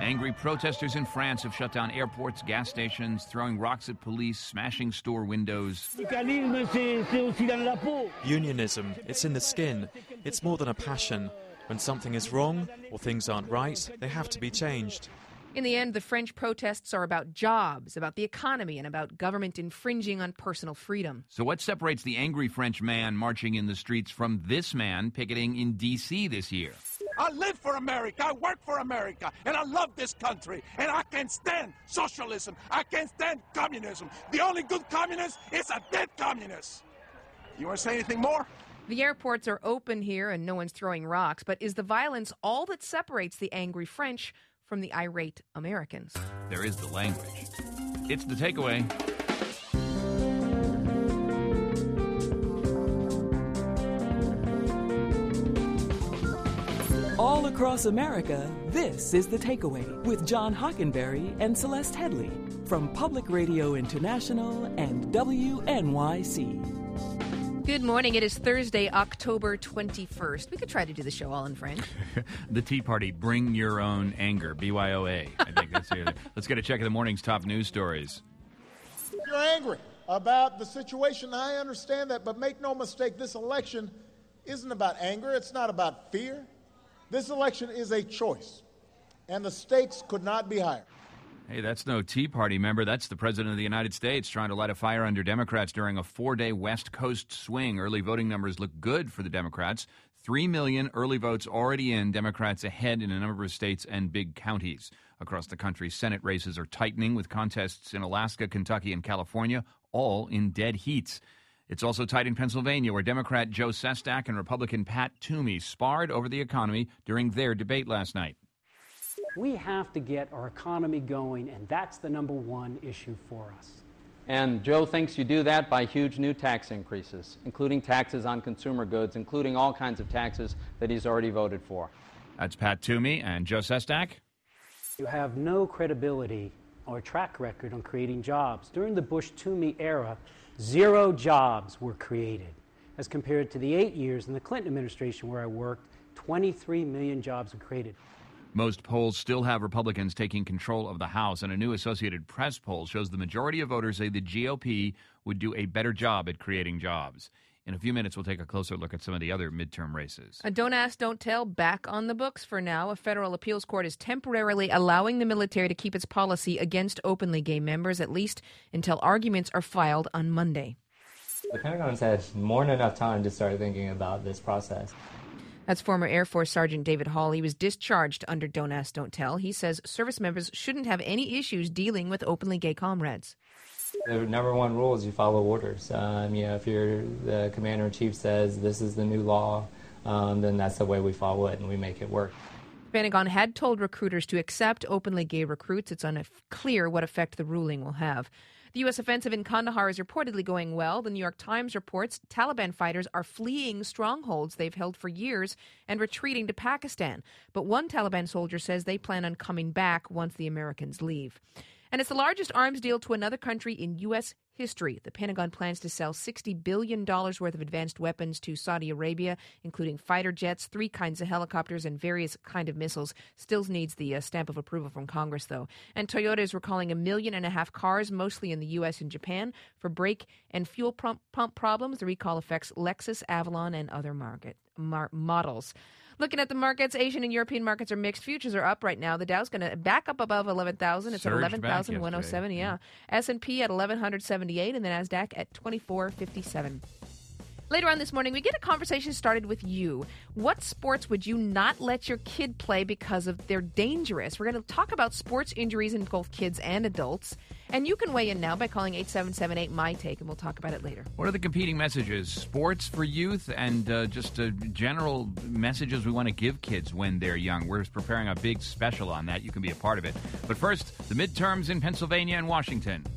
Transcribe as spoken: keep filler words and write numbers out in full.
Angry protesters in France have shut down airports, gas stations, throwing rocks at police, smashing store windows. Unionism, it's in the skin. It's more than a passion. When something is wrong or things aren't right, they have to be changed. In the end, the French protests are about jobs, about the economy, and about government infringing on personal freedom. So what separates the angry French man marching in the streets from this man picketing in D C this year? I live for America, I work for America, and I love this country, and I can't stand socialism, I can't stand communism. The only good communist is a dead communist. You want to say anything more? The airports are open here and no one's throwing rocks, but is the violence all that separates the angry French from the irate Americans? There is the language. It's the takeaway. All across America, this is The Takeaway with John Hockenberry and Celeste Headley from Public Radio International and W N Y C. Good morning. It is Thursday, October twenty-first. We could try to do the show all in French. The Tea Party, bring your own anger, B Y O A. I think that's it. Let's get a check of the morning's top news stories. You're angry about the situation. I understand that, but make no mistake, this election isn't about anger. It's not about fear. This election is a choice, and the stakes could not be higher. Hey, that's no Tea Party member. That's the President of the United States trying to light a fire under Democrats during a four-day West Coast swing. Early voting numbers look good for the Democrats. Three million early votes already in, Democrats ahead in a number of states and big counties. Across the country, Senate races are tightening with contests in Alaska, Kentucky, and California, all in dead heats. It's also tight in Pennsylvania, where Democrat Joe Sestak and Republican Pat Toomey sparred over the economy during their debate last night. We have to get our economy going, and that's the number one issue for us. And Joe thinks you do that by huge new tax increases, including taxes on consumer goods, including all kinds of taxes that he's already voted for. That's Pat Toomey and Joe Sestak. You have no credibility or track record on creating jobs. During the Bush-Toomey era, zero jobs were created. As compared to the eight years in the Clinton administration where I worked, twenty-three million jobs were created. Most polls still have Republicans taking control of the House, and a new Associated Press poll shows the majority of voters say the G O P would do a better job at creating jobs. In a few minutes, we'll take a closer look at some of the other midterm races. A Don't Ask, Don't Tell back on the books for now. A federal appeals court is temporarily allowing the military to keep its policy against openly gay members, at least until arguments are filed on Monday. The Pentagon's had more than enough time to start thinking about this process. That's former Air Force Sergeant David Hall. He was discharged under Don't Ask, Don't Tell. He says service members shouldn't have any issues dealing with openly gay comrades. The number one rule is you follow orders. Um, you know, if you're the commander-in-chief says this is the new law, um, then that's the way we follow it and we make it work. The Pentagon had told recruiters to accept openly gay recruits. It's unclear what effect the ruling will have. The U S offensive in Kandahar is reportedly going well. The New York Times reports Taliban fighters are fleeing strongholds they've held for years and retreating to Pakistan. But one Taliban soldier says they plan on coming back once the Americans leave. And it's the largest arms deal to another country in U S history. The Pentagon plans to sell sixty billion dollars worth of advanced weapons to Saudi Arabia, including fighter jets, three kinds of helicopters, and various kind of missiles. Still needs the uh, stamp of approval from Congress, though. And Toyota is recalling a million and a half cars, mostly in the U S and Japan, for brake and fuel pump, pump problems. The recall affects Lexus, Avalon, and other market mar- models. Looking at the markets, Asian and European markets are mixed. Futures are up right now. The Dow's going to back up above eleven thousand. It's Surged at eleven thousand one hundred seven. Yeah. S and P at eleven seventy-eight, and the NASDAQ at twenty-four fifty-seven. Later on this morning, we get a conversation started with you. What sports would you not let your kid play because of they're dangerous? We're going to talk about sports injuries in both kids and adults. And you can weigh in now by calling eight seven seven eight, M Y T A K E, and we'll talk about it later. What are the competing messages? Sports for youth and uh, just uh, general messages we want to give kids when they're young. We're preparing a big special on that. You can be a part of it. But first, the midterms in Pennsylvania and Washington.